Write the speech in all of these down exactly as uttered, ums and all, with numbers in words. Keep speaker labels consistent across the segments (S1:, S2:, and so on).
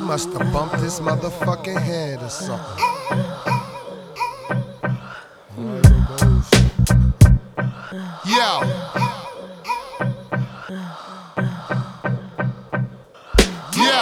S1: must have bumped his motherfucking head or something. Alright, there goes. Yo. Yo.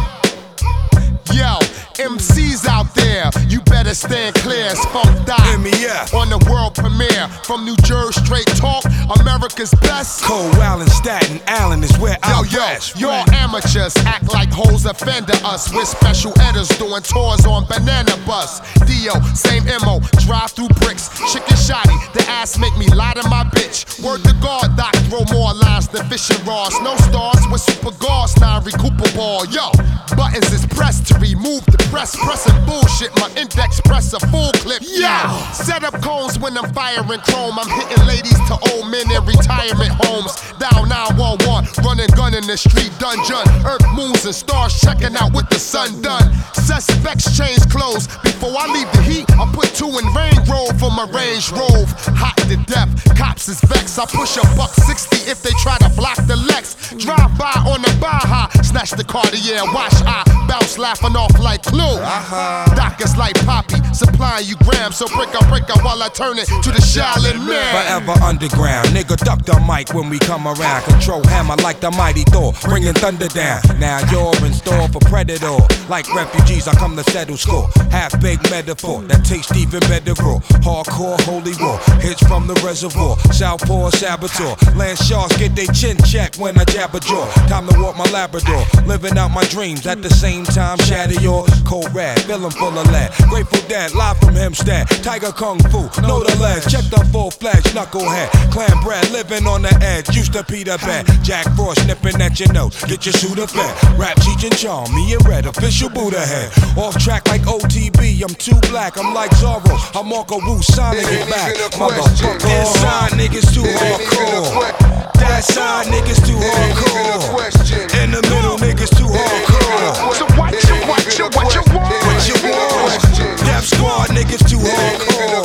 S1: Yo. M Cs out there, you better stand clear as Funk Die
S2: M E F
S1: on the world premiere. From New Jersey, straight talk, America's best.
S2: Cole Allen, Staten Island is where I
S1: Yo, yo,
S2: rest.
S1: y'all amateurs act like hoes offender us. We're special editors doing tours on Banana Bus. Dio, same M O, drive through bricks. Chicken shoddy, the ass make me lie to my bitch. Word to God, Doc, throw more lines than fishing rods. No stars with super guards, now recuperable. Yo, buttons is pressed to remove the press. Pressing bullshit, my index press a full clip. Yeah, set up cones when I'm firing chrome. I'm hitting ladies to old men in retirement homes. Down nine one one, running gun in the street dungeon. Earth, moons, and stars checking out with the sun done. Suspects change clothes. Before I leave the heat, I put two in Range Road for my Range Rove. Hot to death, cops is vexed. I push a buck sixty if they try to block the Lex. Drive by on the Baja, snatch the Cartier, watch I bounce laughing off like Clue. Uh-huh. Doc is like Poppy, supplying you grams. So break up, break up while I turn it to the Shaolin Man.
S2: Forever underground, nigga duck the mic when we come around. Control hammer like the mighty Thor, bringing thunder down. Now you're in store for predator. Like refugees, I come to settle score. Half-baked metaphor that tastes even better raw. Hardcore, holy war, hits from the reservoir. Southpaw, saboteur, land sharks get they chin checked when I jab a jaw. Time to walk my Labrador, living out my dreams at the same time. Shatter yours, cold rad, feeling full of lead. Grateful Dead, live from Hempstead. Tiger Kung Fu, know the legs. Check the full-fledged knucklehead. Clan bread, living on the edge. Used to Peter Pan. Jack Frost nipping at your nose. Get your shooter fed. Rap, Cheech and Chong, me and Red, official Buddha head. Off track like O T B, I'm too black. I'm like Zorro. I'm Marco Wu, Sonic it back. Motherfucker. Inside niggas too hardcore. That side niggas too hardcore. In the middle niggas too hardcore.
S1: So what you, what you, what you want?
S2: What you want? Death Squad niggas too hardcore.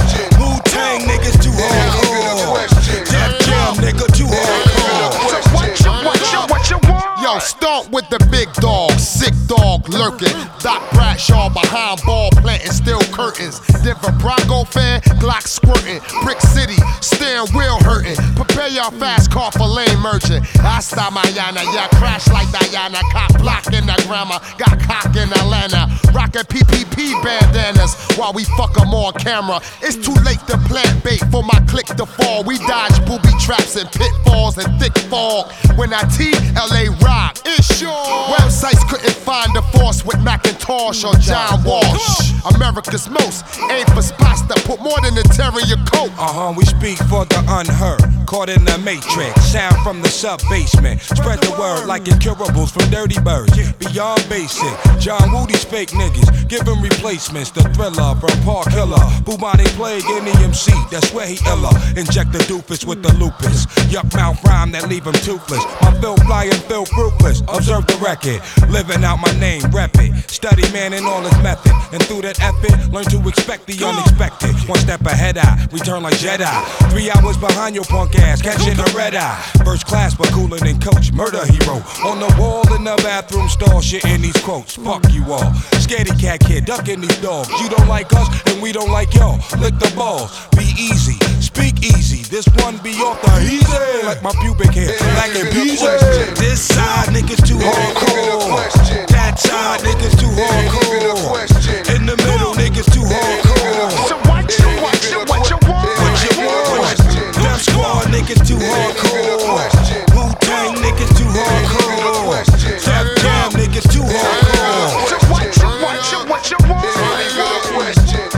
S2: Wu-Tang niggas too hardcore. Def Jam nigga too hardcore.
S1: So what you, what you, what you want? Yo, start with the big dog, sick dog lurking. Doc Bradshaw behind ball planting, still curtains. Denver Bronco fan, Glock squirting. Brick City, steering wheel hurting. Prepare your fast car for lane merchant. Hasta Mayana, yeah, crash like Diana. Cop block in the grammar, got cock in Atlanta. Rockin' P P P bandanas while we fuck them on camera. It's too late to plant bait for my click to fall. We dodge booby traps and pitfalls and thick fog. When I T L A rock, it's sure. Websites couldn't find the force with Macintosh or John Walsh. America's most aim for spots that put more than a tear in your coat.
S2: Uh-huh, we speak for the unheard. Caught in the matrix, sound from the sub-basement. Spread the word like incurables from Dirty Birds. Beyond basic, John Woody's fake niggas. Give him replacements, the thriller from Park Hiller. Bubonic plague in the M C, that's where he illa. Inject the doofus with the lupus. Yuck mouth rhyme that leave him toothless. My Phil flying, Phil ruthless. Observe the record, living out my name, rep it. Study man in all his method. And through that effort, learn to expect the unexpected. One step ahead I, return like Jedi. Three hours behind your punk ass, catching a red eye. First class but cooler than coach, murder hero. On the wall in the bathroom stall, shit in these quotes. Fuck you all. Scaredy cat kid, ducking these dogs. You don't like us, and we don't like y'all. Lick the balls, be easy, speak easy. This one be off the easy, like my pubic hair. Like a easy. This side niggas too hardcore. That side niggas too hardcore. In the middle niggas too hardcore.
S1: So what you, what you, what you want?
S2: What you want? Def Squad niggas too hardcore. Wu-Tang niggas too hardcore. Def Jam niggas too hardcore.
S1: So what you, what you, what you want? It ain't even a question.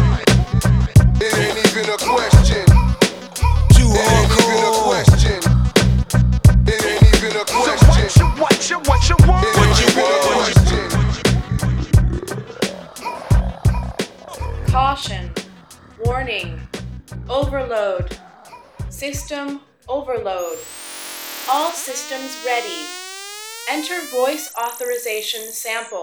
S1: It ain't even a question.
S2: Too
S1: It ain't even a
S2: hardcore.
S1: question. It ain't even a question. So what you, what you, what you want?
S2: What you want?
S3: Caution, warning, overload, system overload. All systems ready. Enter voice authorization sample.